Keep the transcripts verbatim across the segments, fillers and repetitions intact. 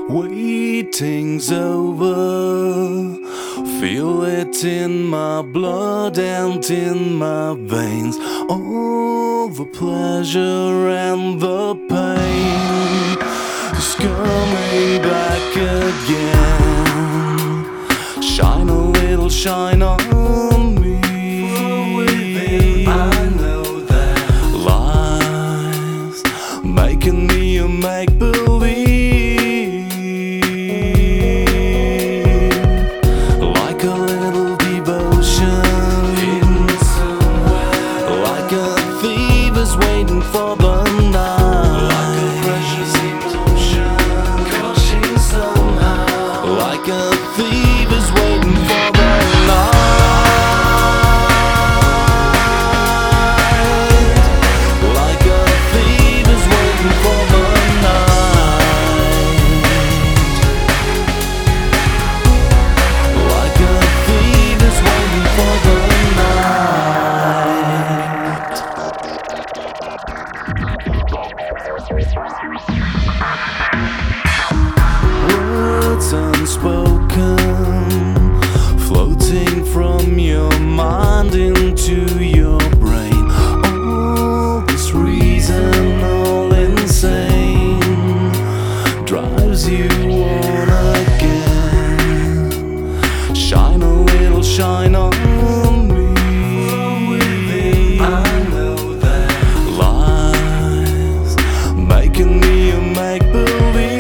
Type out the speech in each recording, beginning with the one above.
Waiting's over, feel it in my blood and in my veins. All the pleasure and the pain is coming back again. Shine a little, shine on me. I know that life's making me a make-believe. Waiting for the night, like a precious emotion, crushing somehow. Like a thief is waiting for the night, like a thief is waiting for the night, like a thief is waiting for the words unspoken, floating from your mind into your brain. All this reason, all insane, drives you on again. Shine a little, shine on me. I know that life's making me a make-believe.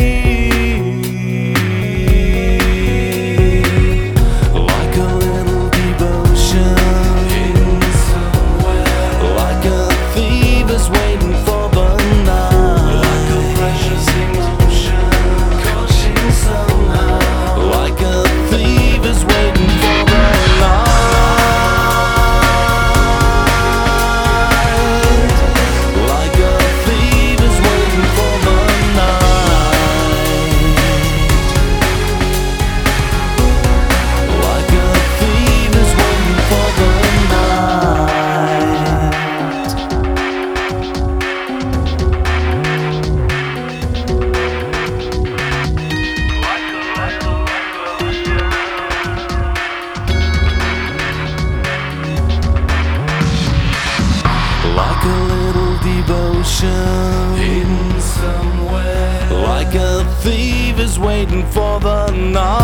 Like a little devotion hidden somewhere, like a thief is waiting for the night.